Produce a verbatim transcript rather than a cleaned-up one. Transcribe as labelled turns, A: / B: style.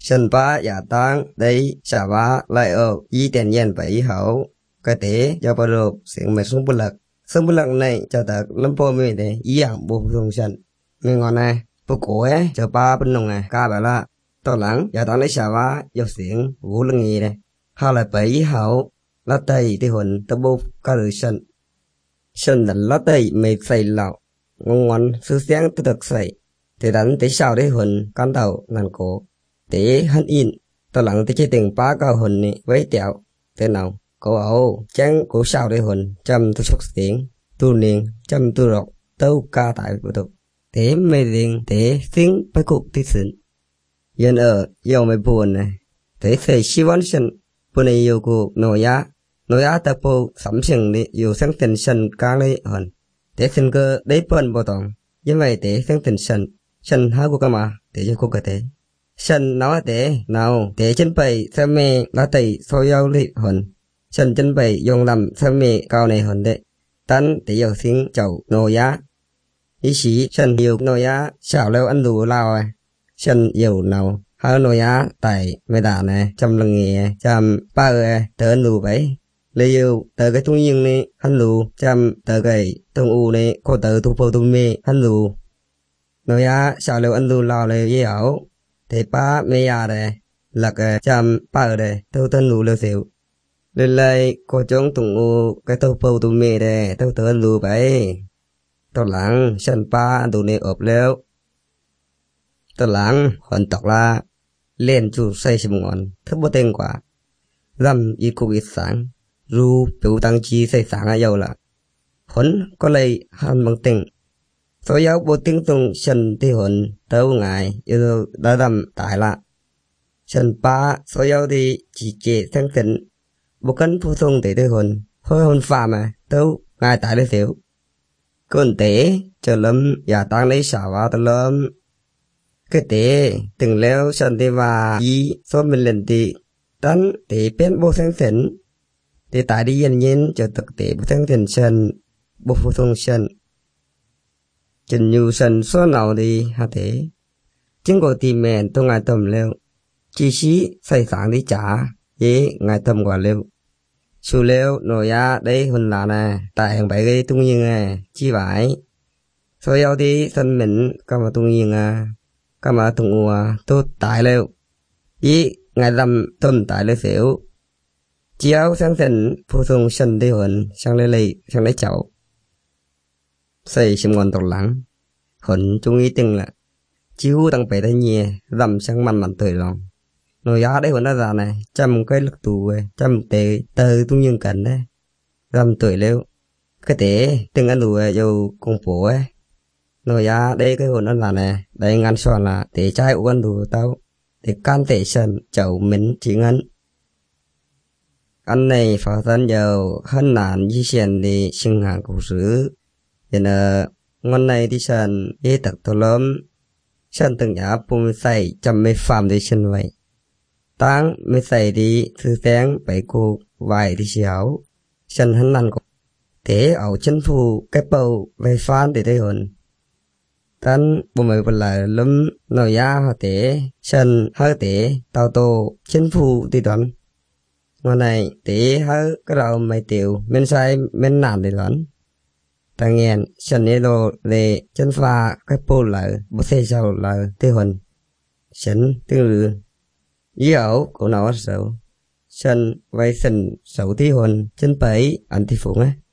A: sân ba giả tăng đấy xả ba lại ở y tiền nhiên bảy hậu cái tế cho bao đồ sinh mệt xuống bút lực sống bút lực này cho ta lâm po mình để ý ảnh bộ dùng sân mình ngon này bộ cổ ấy cho ba bên nông này ca bảo là to lắng giả tăng đấy xả ba dọc xiển vũ lưng nghề này hai là bảy hậu lá tây thì hồn ta bố ca được sân sân là lá tây mày xây lạo ngon ngon sư sáng tư thực xây thì đánh tới sau đấy hồn can đầu ngàn cổ để hắn in to lắng tới chơi từng ba cao hồn này với tiểu thế nào cổ ẩu chán cổ sau đấy hồn chăm tu sốc tiếng tu niên chăm tu rọc tâu ca tại bộ tục thế mê riêng thế tiếng bái cục tí xịn dân ở dầu mày buồn này thế thầy si vốn sân buồn này yêu cuộc nổi á nổi á ta bộ sắm sừng đi yêu sáng tình sân ca lấy hồn thế sinh cơ đấy bơn bộ tổng như vậy thế sáng tình sân sân hai của cơ mà thế cho cô cơ thế sân nói thế nào thế chân bày sao mẹ đã tẩy soi yêu lị hồn sân chân bày dùng làm sao mẹ cao này hồn đấy tán thế yêu tiếng chậu nổi á ý chí sân yêu nổi á xảo leo ăn đủ lao à sân yêu nào hai nổi á tại mẹ đà này trăm lần nghề trăm ba ơi tớ ăn đủ vậy lấy yêu tớ cái tung nhiên này ăn đủ trăm tớ cái tung u này cô tớ tu phô tu mê ăn đủ nổi á xảo leo ăn đủ lao này dễ ảo thế ba mẹ à đây là cái trăm ba đây tớ tân đủ leo xỉu lên lại cô chống tung u cái tu phô tu mê đây tớ tớ ăn đủ vậy tao lắng sân ba ăn đủ này ộp leo tao lắng hòn tọc la lên chủ say xìm ngon thức bó tên quả dăm y cục ít sáng ru biểu tăng chi say sáng ở dâu là hốn có lây hàn bằng tình số giáo bố tiếng tung sân thì hồn tâu ngài yêu đã đầm tại lạ sân ba số giáo thì chỉ chế sang tỉnh bố cân phô thông để tư hồn hơi hồn phà mà tâu ngài tại đây xíu còn tế chờ lâm giả tăng lấy xảo vào tờ lâm cái tế từng leo sân thì và ý số mình lần thì tấn tế bên bố sang tỉnh thì tại đi yên nhiên cho thực tế bố sang tỉnh sân bố phô thông sân chân nhu sân số nào thì hạ thế chính có tìm mẹn tôi ngài tầm leo chỉ xí xây sáng đi trả dễ ngài tầm quả leo su leo nổi á đây hồn là nè tại hàng bảy cái tung nhiên nè chi vải số yêu thì sân mình có mà tung nhiên à có mà tung ua tốt tại leo ý ngài tầm tầm tại leo xỉu chiếu sáng tỉnh phô thông sân đi hồn sang lấy lì sang lấy chậu xây xìm ngon tộc lắng hồn chung ý từng là chiếu tăng bể tay nhẹ dầm sang mặn mặn tuổi lòng nồi giá đấy hồn đã già này trăm cái lực tù về trăm tệ tờ tung nhiên cảnh đấy dầm tuổi lêu cái tế từng ăn đủ dầu công phố ấy nồi giá đây cái hồn đã già này đây ngăn soàn là tế trai của ăn đủ tao để can tệ sân chậu mình chỉ ngân ăn này phá thân dầu hơn nản di chuyển để sinh hàng cổ sứ nên là ngon này thì sân dễ tật tổ lớn sân từng nhà bùm xây chăm mê phạm để sân vậy tăng mê xây đi thư sáng bảy cô vài thì xéo sân hắn năn có thế ở chân phù cái bầu về phan để thấy hồn tăng bùm mê vật là lắm nói ya hòa tế sân hơi tế tàu tô chân phù thì đoán ngon này tế hơi cái đầu mày tiểu men sai men nản để đoán ta nghe sân này đồ để chân pha cái bồ lại bố xe sau là tê hồn sân tương lư ý ẩu của nó xấu sân vay sân xấu tí hồn chân bấy ăn tí phụng á